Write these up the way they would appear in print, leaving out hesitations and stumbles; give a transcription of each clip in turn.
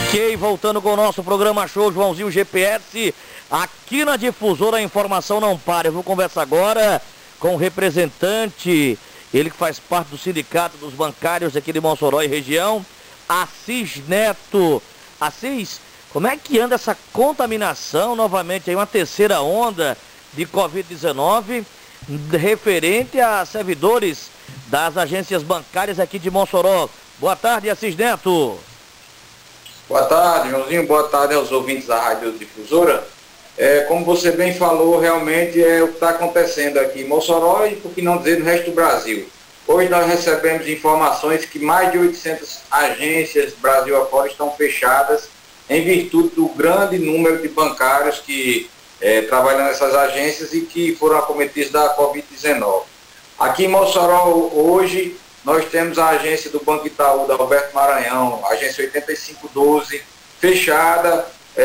Ok, voltando com o nosso programa Show Joãozinho GPS, aqui na Difusora a informação não para. Eu vou conversar agora com o representante, ele que faz parte do Sindicato dos Bancários aqui de Mossoró e região, Assis Neto. Assis, como é que anda essa contaminação novamente aí, uma terceira onda de Covid-19 referente a servidores das agências bancárias aqui de Mossoró? Boa tarde, Assis Neto. Boa tarde, Joãozinho. Boa tarde aos ouvintes da Rádio Difusora. Como você bem falou, realmente é o que está acontecendo aqui em Mossoró e, por que não dizer, no resto do Brasil. Hoje nós recebemos informações que mais de 800 agências Brasil afora estão fechadas em virtude do grande número de bancários que trabalham nessas agências e que foram acometidos da Covid-19. Aqui em Mossoró, hoje, nós temos a agência do Banco Itaú, da Alberto Maranhão, a agência 8512, fechada.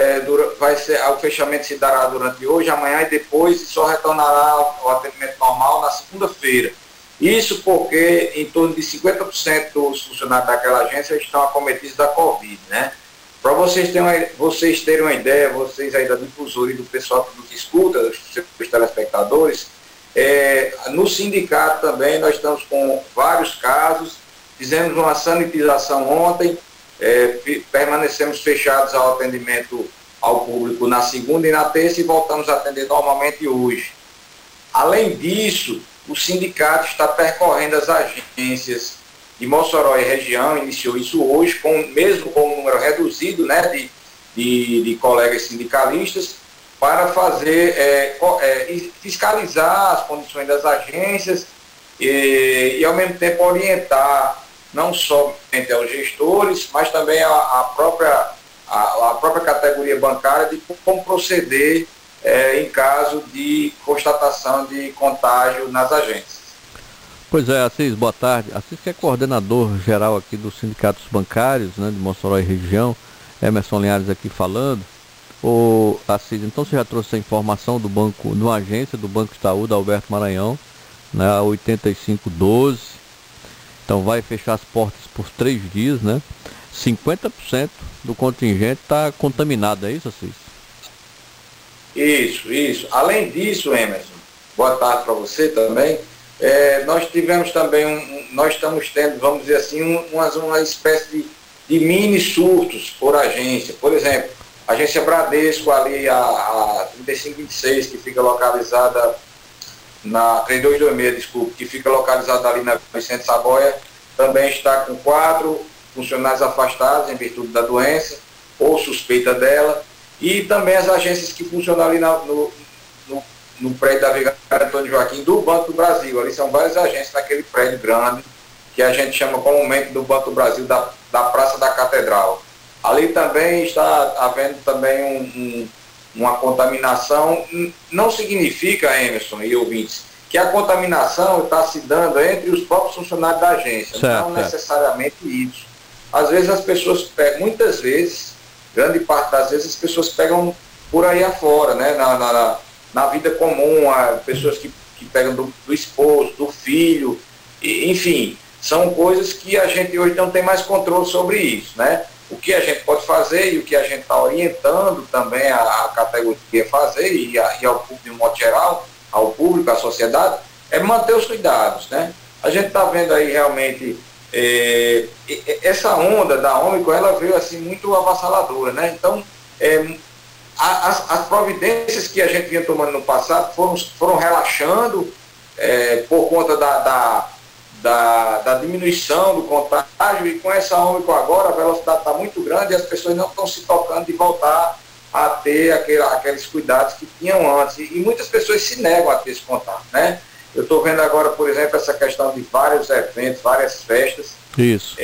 O fechamento se dará durante hoje, amanhã e depois, e só retornará ao atendimento normal na segunda-feira. Isso porque em torno de 50% dos funcionários daquela agência estão acometidos da Covid, né? Para vocês terem uma ideia, vocês aí da Difusora e do pessoal que nos escuta, os telespectadores, no sindicato também nós estamos com vários casos, fizemos uma sanitização ontem, permanecemos fechados ao atendimento ao público na segunda e na terça e voltamos a atender normalmente hoje. Além disso, o sindicato está percorrendo as agências de Mossoró e região, iniciou isso hoje, mesmo com um número reduzido, né, de colegas sindicalistas, para fazer, fiscalizar as condições das agências e ao mesmo tempo orientar não somente aos gestores, mas também a própria categoria bancária de como proceder em caso de constatação de contágio nas agências. Pois é, Assis, boa tarde. Assis que é coordenador geral aqui dos sindicatos bancários, né, de Mossoró e região, Emerson Linhares aqui falando. Ô Assis, então você já trouxe a informação do banco, numa agência do Banco Itaú, da Alberto Maranhão, né, 8512. Então vai fechar as portas por 3 dias, né? 50% do contingente está contaminado, é isso, Assis? Isso. Além disso, Emerson, boa tarde para você também. Nós tivemos também, nós estamos tendo, vamos dizer assim, uma espécie de mini surtos por agência. Por exemplo, a agência Bradesco ali, a 3526, que fica localizada na 3226, desculpe, que fica localizada ali na Vicente Saboia, também está com 4 funcionários afastados em virtude da doença ou suspeita dela, e também as agências que funcionam ali no prédio da Vigário Antônio Joaquim do Banco do Brasil. Ali são várias agências naquele prédio grande, que a gente chama comumente do Banco do Brasil da Praça da Catedral. Ali também está havendo também uma contaminação. Não significa, Emerson e ouvintes, que a contaminação está se dando entre os próprios funcionários da agência. Certo, não necessariamente isso. Às vezes as pessoas pegam, muitas vezes, grande parte das vezes, as pessoas pegam por aí afora, né? Na vida comum, pessoas que pegam do esposo, do filho, enfim, são coisas que a gente hoje não tem mais controle sobre isso, né? O que a gente pode fazer e o que a gente está orientando também a categoria a fazer e ao público de um modo geral, ao público, à sociedade, é manter os cuidados, né? A gente está vendo aí realmente essa onda da Ômicron, ela veio assim muito avassaladora, né? Então, as providências que a gente vinha tomando no passado foram relaxando por conta da diminuição do contágio, e com essa Ômicron agora a velocidade está muito grande e as pessoas não estão se tocando de voltar a ter aqueles cuidados que tinham antes, e muitas pessoas se negam a ter esse contato, né? Eu estou vendo agora, por exemplo, essa questão de vários eventos, várias festas. Isso.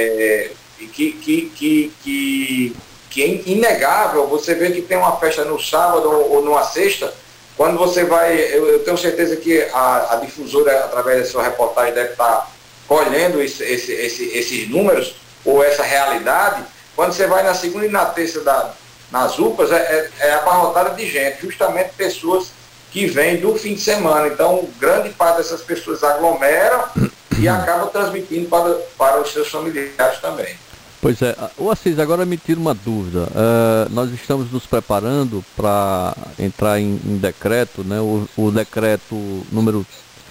Que é inegável você ver que tem uma festa no sábado ou numa sexta, quando você vai, eu tenho certeza que a Difusora, através da sua reportagem, deve estar colhendo esses números, ou essa realidade. Quando você vai na segunda e na terça nas UPAs, é abarrotada de gente, justamente pessoas que vêm do fim de semana. Então, grande parte dessas pessoas aglomeram e acabam transmitindo para os seus familiares também. Pois é, o Assis, agora me tira uma dúvida. Nós estamos nos preparando para entrar em decreto, né? O decreto número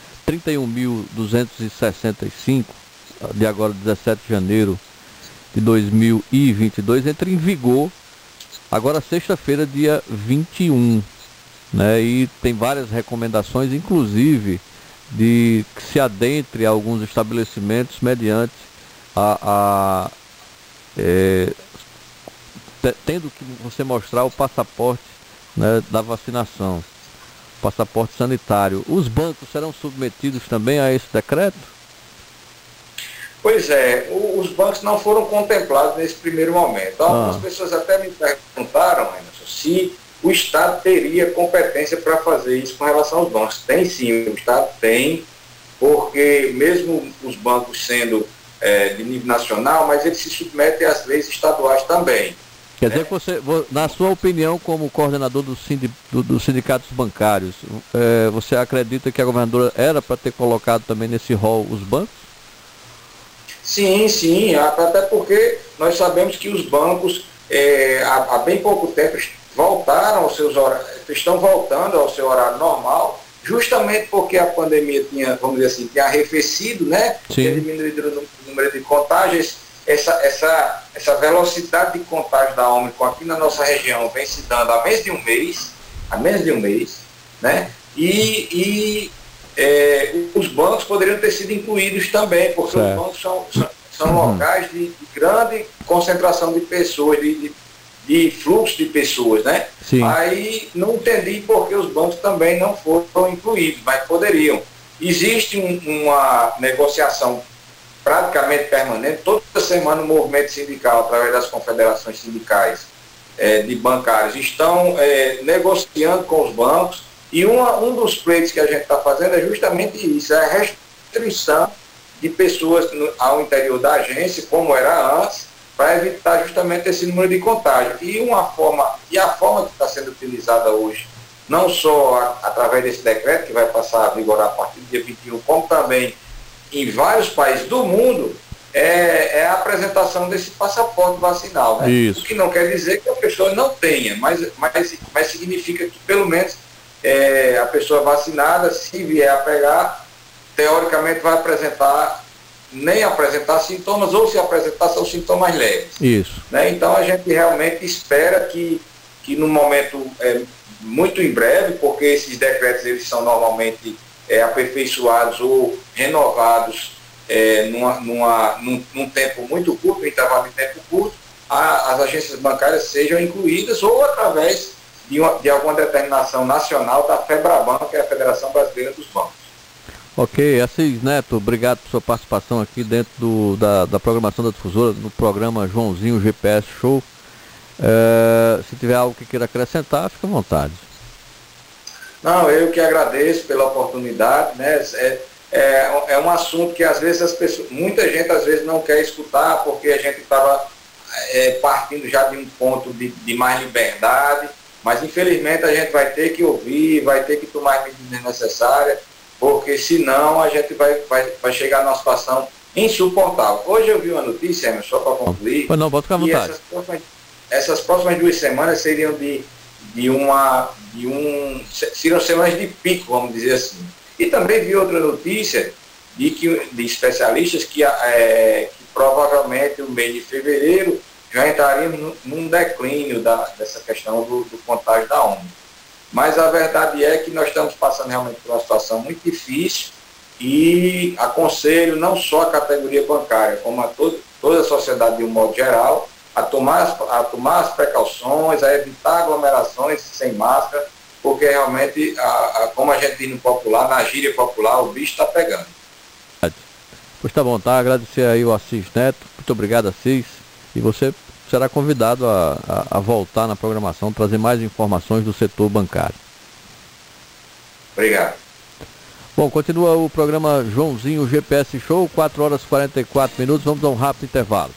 31.265, de agora 17 de janeiro de 2022, entra em vigor agora sexta-feira, dia 21, né? E tem várias recomendações, inclusive de que se adentre a alguns estabelecimentos mediante tendo que você mostrar o passaporte, né, da vacinação, passaporte sanitário. Os bancos serão submetidos também a esse decreto? Pois é, os bancos não foram contemplados nesse primeiro momento. Algumas pessoas até me perguntaram, Emerson, se o Estado teria competência para fazer isso com relação aos bancos. Tem sim, o Estado tem, porque mesmo os bancos sendo de nível nacional, mas eles se submetem às leis estaduais também. Quer dizer que você, na sua opinião, como coordenador dos sindicatos bancários, você acredita que a governadora era para ter colocado também nesse rol os bancos? Sim, até porque nós sabemos que os bancos, há bem pouco tempo, voltaram aos seus horários, estão voltando ao seu horário normal, justamente porque a pandemia tinha, vamos dizer assim, tinha arrefecido, né? Tinha diminuído o número de contágios. Essa velocidade de contágio da Ômicron aqui na nossa região vem se dando há menos de um mês, né? Os bancos poderiam ter sido incluídos também, porque certo. Os bancos são locais de grande concentração de pessoas, de fluxo de pessoas, né? Sim. Aí não entendi porque os bancos também não foram incluídos, mas poderiam. Existe uma negociação praticamente permanente, toda semana o movimento sindical, através das confederações sindicais de bancários, estão negociando com os bancos, e um dos pleitos que a gente está fazendo é justamente isso, é a restrição de pessoas ao interior da agência, como era antes, para evitar justamente esse número de contágio. A forma que está sendo utilizada hoje, não só através desse decreto, que vai passar a vigorar a partir do dia 21, como também em vários países do mundo, é a apresentação desse passaporte vacinal, né? Isso. O que não quer dizer que a pessoa não tenha, mas significa que pelo menos a pessoa vacinada, se vier a pegar, teoricamente vai nem apresentar sintomas, ou se apresentar são sintomas leves. Isso. Né? Então a gente realmente espera que no momento muito em breve, porque esses decretos eles são normalmente aperfeiçoados ou renovados num tempo muito curto, um intervalo de tempo curto, as agências bancárias sejam incluídas ou através de alguma determinação nacional da FEBRABAN, que é a Federação Brasileira dos Bancos. Ok, Assis Neto, obrigado por sua participação aqui dentro da programação da Difusora, no programa Joãozinho GPS Show. Se tiver algo que queira acrescentar, fica à vontade. Não, eu que agradeço pela oportunidade, né? É um assunto que às vezes muita gente às vezes não quer escutar, porque a gente estava partindo já de um ponto de mais liberdade, mas infelizmente a gente vai ter que ouvir, vai ter que tomar as medidas necessárias, porque senão a gente vai chegar numa situação insuportável. Hoje eu vi uma notícia, Emerson, só para concluir, não, pode ficar à vontade. Essas próximas 2 semanas seriam seriam semanas de pico, vamos dizer assim. E também vi outra notícia de especialistas que provavelmente o mês de fevereiro já entraria num declínio dessa questão do contágio da Ômicron. Mas a verdade é que nós estamos passando realmente por uma situação muito difícil e aconselho não só a categoria bancária, como a toda a sociedade de um modo geral, a tomar as precauções, a evitar aglomerações sem máscara, porque realmente, como a gente diz no popular, na gíria popular, o bicho está pegando. Pois tá bom, tá? Agradecer aí o Assis Neto, muito obrigado, Assis, e você será convidado a voltar na programação, trazer mais informações do setor bancário. Obrigado. Bom, continua o programa Joãozinho GPS Show, 4 horas e 44 minutos, vamos a um rápido intervalo.